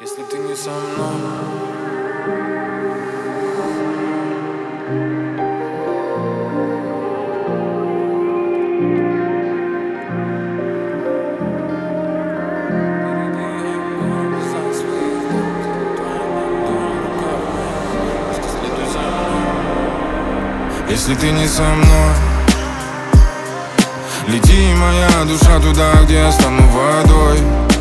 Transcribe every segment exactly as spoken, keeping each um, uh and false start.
Если ты не со мной. Если ты не со мной, лети, моя душа, туда, где я стану водой.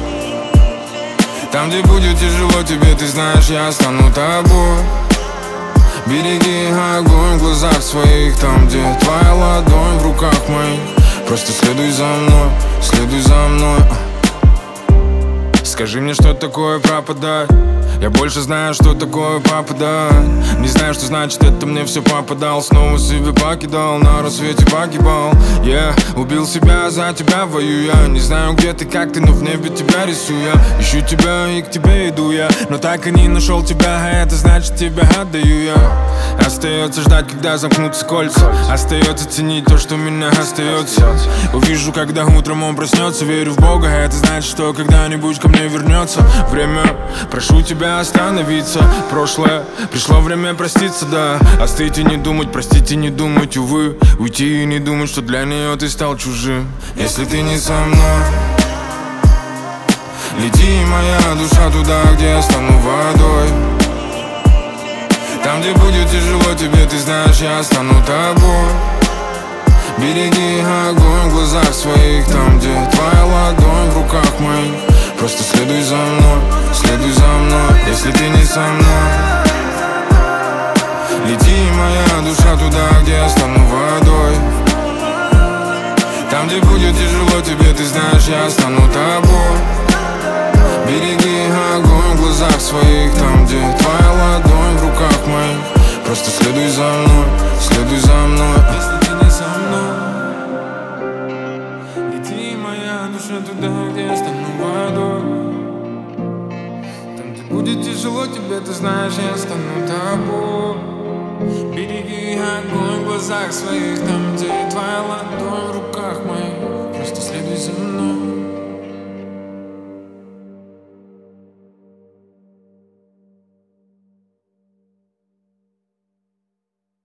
Там, где будет тяжело тебе, ты знаешь, я стану тобой. Береги огонь в глазах своих, там, где твоя ладонь в руках моих. Просто следуй за мной, следуй за мной. Скажи мне, что такое пропадать. Я больше знаю, что такое попадать. Не знаю, что значит это, мне все попадал. Снова себе покидал, на рассвете погибал. Я yeah. Убил себя, за тебя воюю я. Не знаю, где ты, как ты, но в небе тебя рисую я. Ищу тебя и к тебе иду я, но так и не нашел тебя, а это значит тебя отдаю я. Остается ждать, когда замкнутся кольца. Остается ценить то, что у меня остается. Увижу, когда утром он проснется. Верю в Бога, это значит, что когда-нибудь ко мне вернется время. Прошу тебя остановиться. Прошлое, пришло время проститься, да. Остыть и не думать, простить и не думать, увы. Уйти и не думать, что для нее ты стал чужим. Если ты не со мной, лети, моя душа, туда, где я стану водой. Там, где будет тяжело тебе, ты знаешь, я стану тобой. Береги огонь в глазах своих, там, где твоя ладонь в руках моих. Просто следуй за мной, следуй за мной. Если ты не со мной, лети, моя душа, туда, где я стану водой. Там, где будет тяжело тебе, ты знаешь, я стану тобой. Береги огонь в глазах своих, там, где твоя ладонь в руках моих. Просто следуй за мной, следуй за мной. Если ты не со мной, лети, моя душа, туда, где я стану водой. Там, где будет тяжело тебе, ты знаешь, я стану тобой. Береги огонь в глазах своих, там, где твоя ладонь в руках моих. Просто следуй за мной.